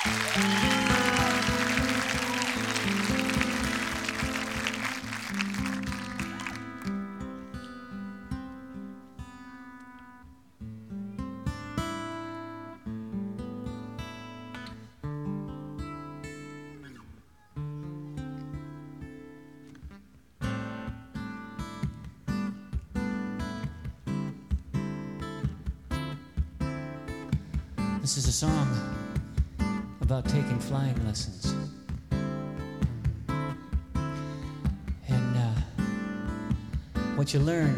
This is a song about taking flying lessons. And what you learn,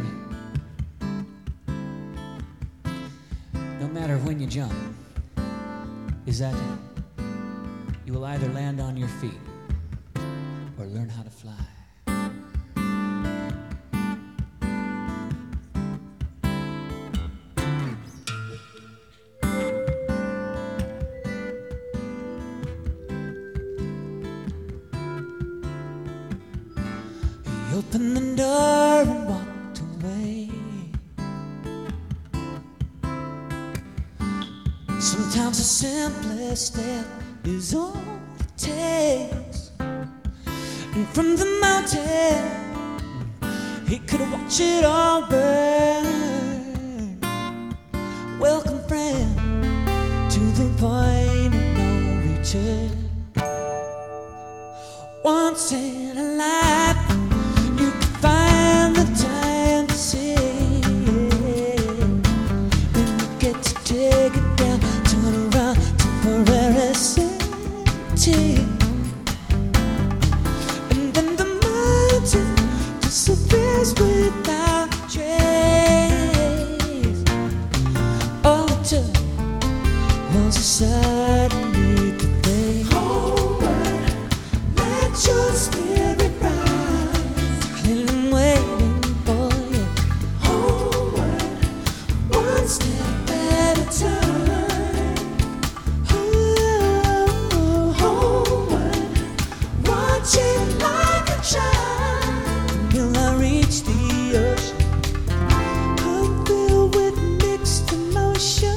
no matter when you jump, is that you will either land on your feet or learn how to fly. He opened the door and walked away. Sometimes the simplest step is all it takes. And from the mountain, he could watch it all burn. Welcome, friend, to the point of no return. Once in a life, you can find the time to see it. Then you get to take it down, turn around, temporary city. And then the mountain disappears without trace. All it took was a sudden need to think. Let your spirit rise, clearly waiting for you. Homeward, one step at a time. Homeward, watching like a child. Till I reach the ocean, I'm filled with mixed emotions.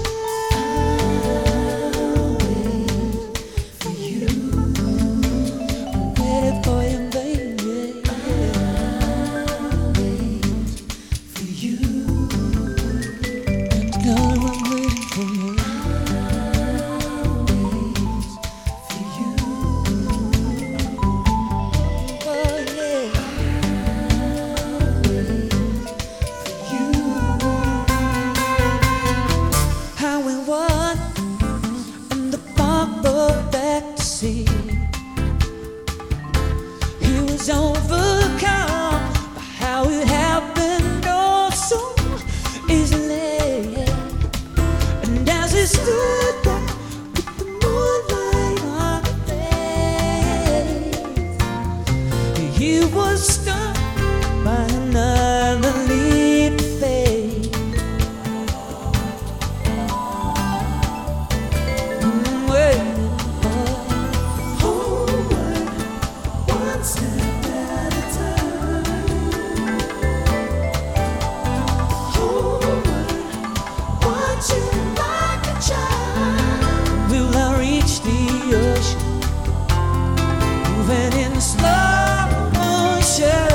He was overcome by how it happened oh so easily. And as he stood there with the moonlight on his face, he was stunned by another leap of faith. Will I reach the ocean, moving in slow motion?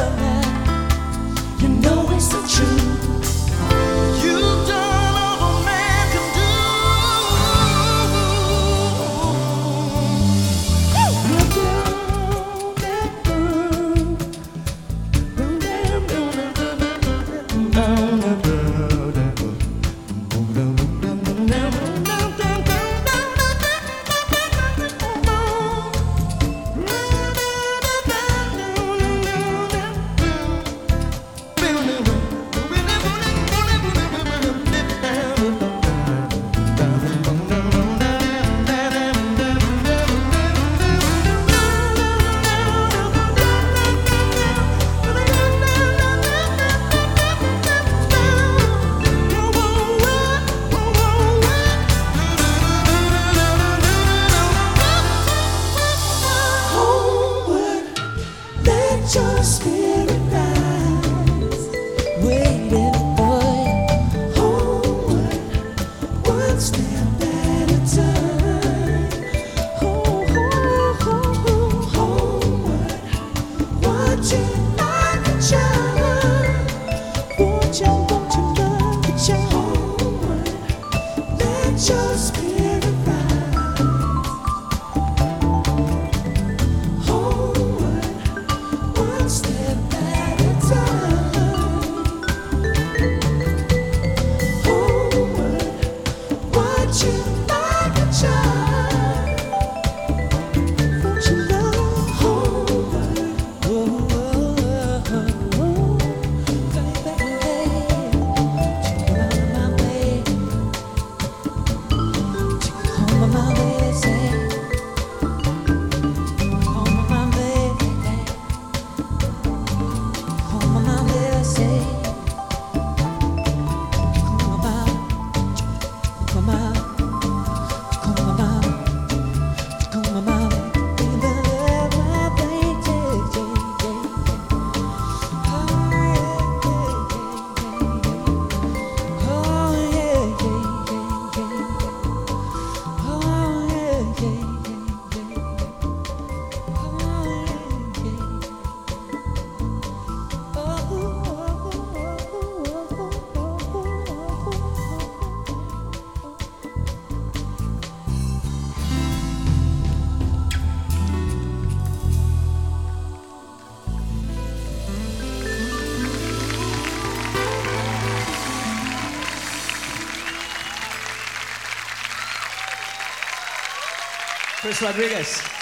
Chris Rodriguez.